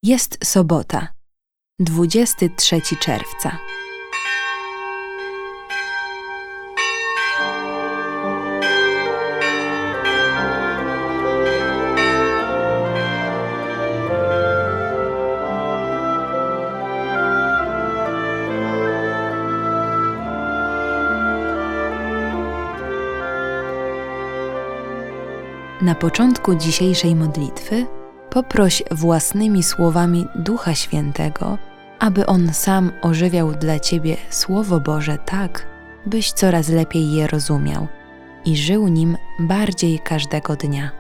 Jest sobota, 23 czerwca. Na początku dzisiejszej modlitwy poproś własnymi słowami Ducha Świętego, aby On sam ożywiał dla Ciebie Słowo Boże tak, byś coraz lepiej je rozumiał i żył nim bardziej każdego dnia.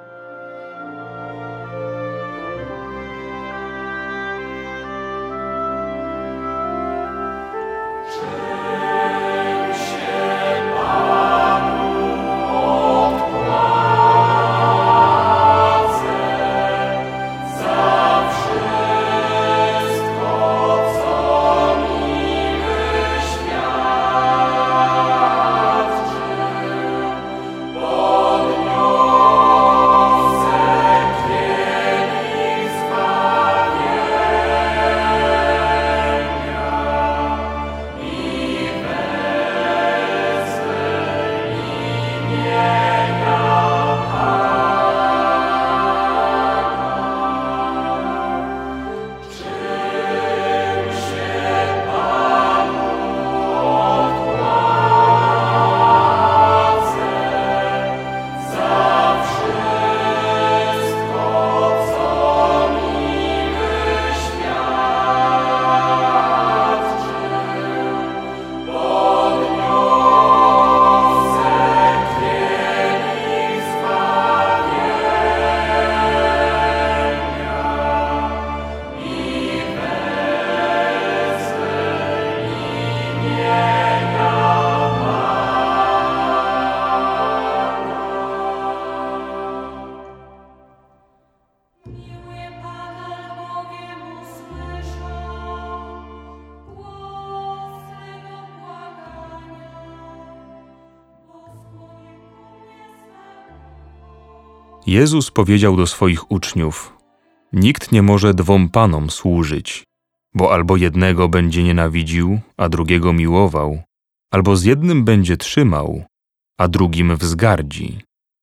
Jezus powiedział do swoich uczniów: nikt nie może dwom panom służyć, bo albo jednego będzie nienawidził, a drugiego miłował, albo z jednym będzie trzymał, a drugim wzgardzi.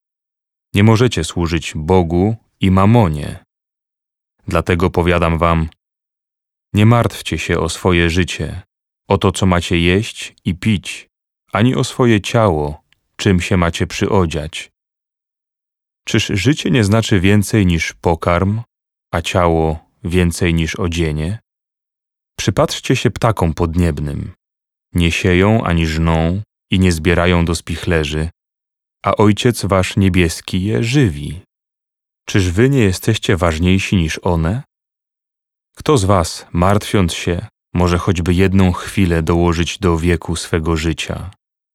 Nie możecie służyć Bogu i mamonie. Dlatego powiadam wam, nie martwcie się o swoje życie, o to, co macie jeść i pić, ani o swoje ciało, czym się macie przyodziać. Czyż życie nie znaczy więcej niż pokarm, a ciało więcej niż odzienie? Przypatrzcie się ptakom podniebnym. Nie sieją ani żną i nie zbierają do spichlerzy, a Ojciec wasz niebieski je żywi. Czyż wy nie jesteście ważniejsi niż one? Kto z was, martwiąc się, może choćby jedną chwilę dołożyć do wieku swego życia?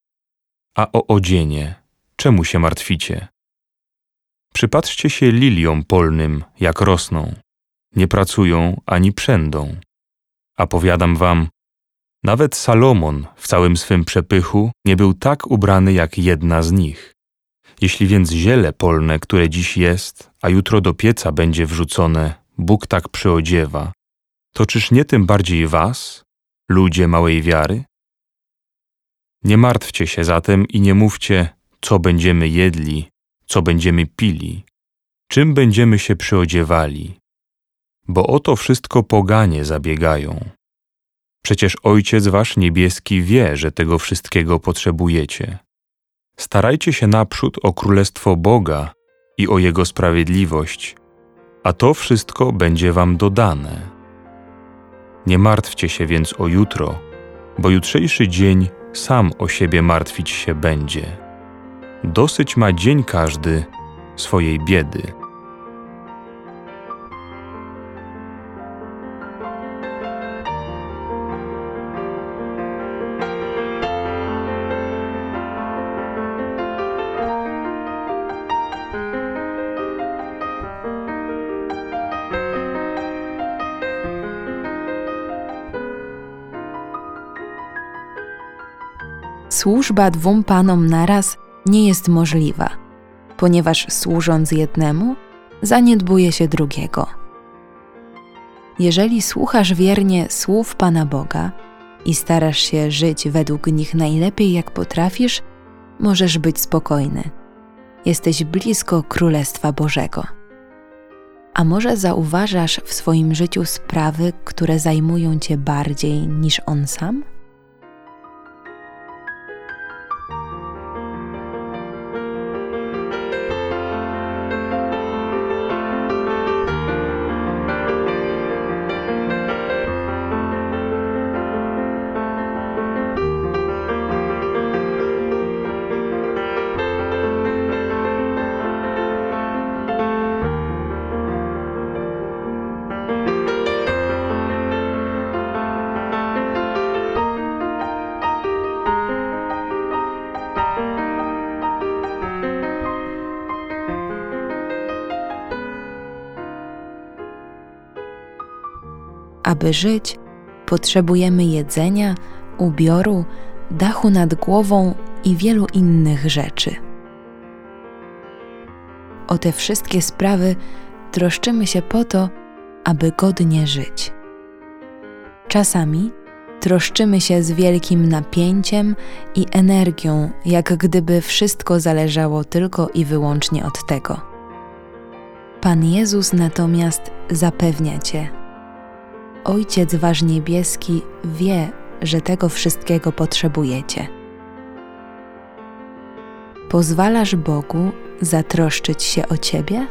A o odzienie, czemu się martwicie? Przypatrzcie się liliom polnym, jak rosną. Nie pracują ani przędą. A powiadam wam, nawet Salomon w całym swym przepychu nie był tak ubrany jak jedna z nich. Jeśli więc ziele polne, które dziś jest, a jutro do pieca będzie wrzucone, Bóg tak przyodziewa, to czyż nie tym bardziej was, ludzie małej wiary? Nie martwcie się zatem i nie mówcie, co będziemy jedli, co będziemy pili, czym będziemy się przyodziewali, bo o to wszystko poganie zabiegają. Przecież Ojciec wasz niebieski wie, że tego wszystkiego potrzebujecie. Starajcie się naprzód o Królestwo Boga i o Jego sprawiedliwość, a to wszystko będzie wam dodane. Nie martwcie się więc o jutro, bo jutrzejszy dzień sam o siebie martwić się będzie. Dosyć ma dzień każdy swojej biedy. Służba dwóm panom naraz nie jest możliwa, ponieważ służąc jednemu, zaniedbuje się drugiego. Jeżeli słuchasz wiernie słów Pana Boga i starasz się żyć według nich najlepiej jak potrafisz, możesz być spokojny. Jesteś blisko Królestwa Bożego. A może zauważasz w swoim życiu sprawy, które zajmują cię bardziej niż On sam? Aby żyć, potrzebujemy jedzenia, ubioru, dachu nad głową i wielu innych rzeczy. O te wszystkie sprawy troszczymy się po to, aby godnie żyć. Czasami troszczymy się z wielkim napięciem i energią, jak gdyby wszystko zależało tylko i wyłącznie od tego. Pan Jezus natomiast zapewnia cię: Ojciec Wasz Niebieski wie, że tego wszystkiego potrzebujecie. Pozwalasz Bogu zatroszczyć się o ciebie?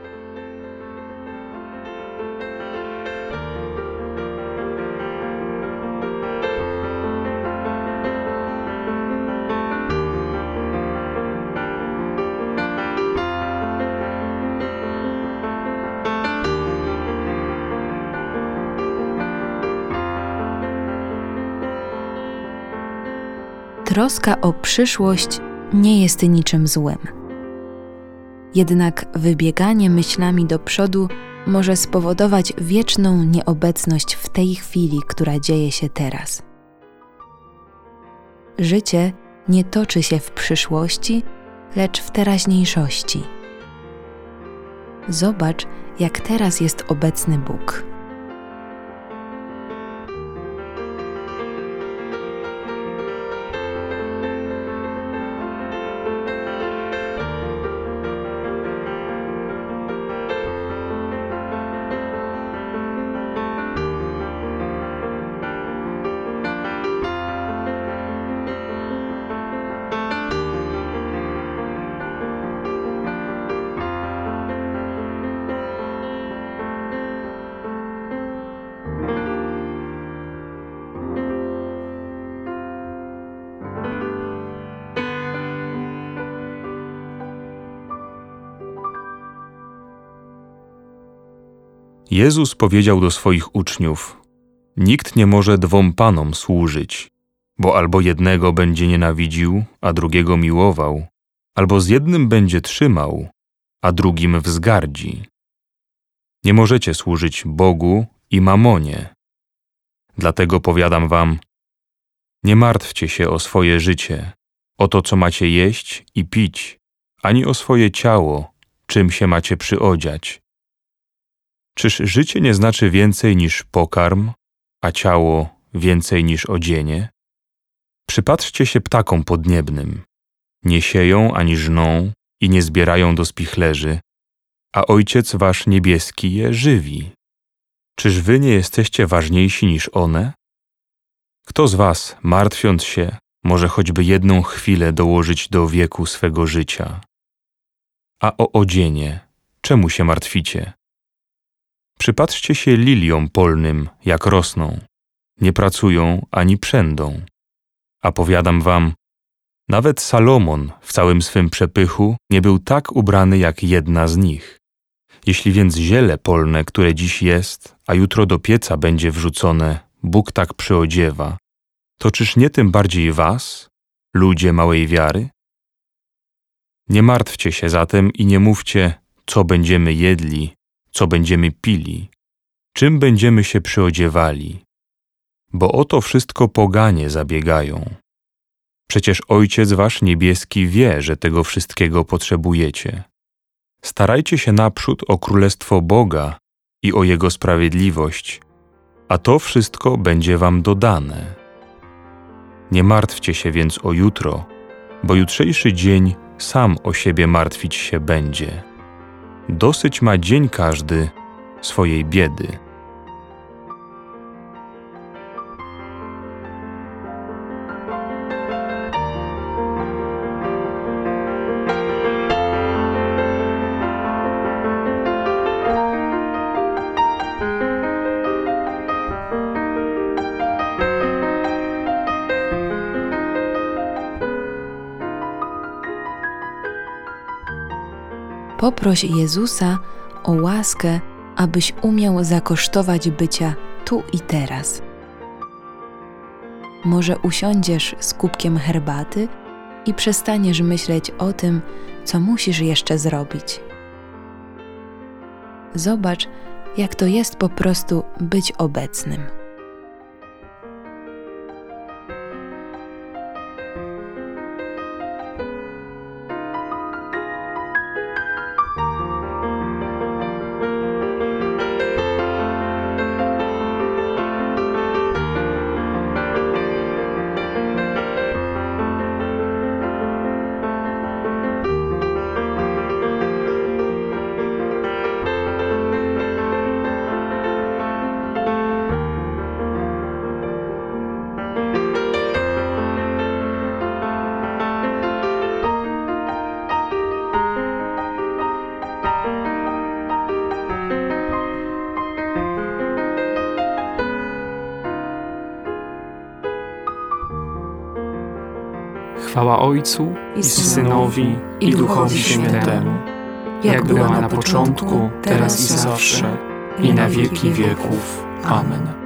Troska o przyszłość nie jest niczym złym. Jednak wybieganie myślami do przodu może spowodować wieczną nieobecność w tej chwili, która dzieje się teraz. Życie nie toczy się w przyszłości, lecz w teraźniejszości. Zobacz, jak teraz jest obecny Bóg. Jezus powiedział do swoich uczniów: Nikt nie może dwom panom służyć, bo albo jednego będzie nienawidził, a drugiego miłował, albo z jednym będzie trzymał, a drugim wzgardzi. Nie możecie służyć Bogu i mamonie. Dlatego powiadam wam, nie martwcie się o swoje życie, o to, co macie jeść i pić, ani o swoje ciało, czym się macie przyodziać. Czyż życie nie znaczy więcej niż pokarm, a ciało więcej niż odzienie? Przypatrzcie się ptakom podniebnym. Nie sieją ani żną i nie zbierają do spichlerzy, a Ojciec Wasz Niebieski je żywi. Czyż wy nie jesteście ważniejsi niż one? Kto z was, martwiąc się, może choćby jedną chwilę dołożyć do wieku swego życia? A o odzienie, czemu się martwicie? Przypatrzcie się liliom polnym, jak rosną. Nie pracują ani przędą. A powiadam wam, nawet Salomon w całym swym przepychu nie był tak ubrany jak jedna z nich. Jeśli więc ziele polne, które dziś jest, a jutro do pieca będzie wrzucone, Bóg tak przyodziewa, to czyż nie tym bardziej was, ludzie małej wiary? Nie martwcie się zatem i nie mówcie, co będziemy jedli, co będziemy pili, czym będziemy się przyodziewali, bo o to wszystko poganie zabiegają. Przecież Ojciec Wasz Niebieski wie, że tego wszystkiego potrzebujecie. Starajcie się naprzód o Królestwo Boga i o Jego sprawiedliwość, a to wszystko będzie wam dodane. Nie martwcie się więc o jutro, bo jutrzejszy dzień sam o siebie martwić się będzie. Dosyć ma dzień każdy swojej biedy. Poproś Jezusa o łaskę, abyś umiał zakosztować bycia tu i teraz. Może usiądziesz z kubkiem herbaty i przestaniesz myśleć o tym, co musisz jeszcze zrobić. Zobacz, jak to jest po prostu być obecnym. Chwała Ojcu i Synowi, i Duchowi Świętemu, jak była na początku, teraz i zawsze, i na wieki wieków. Amen.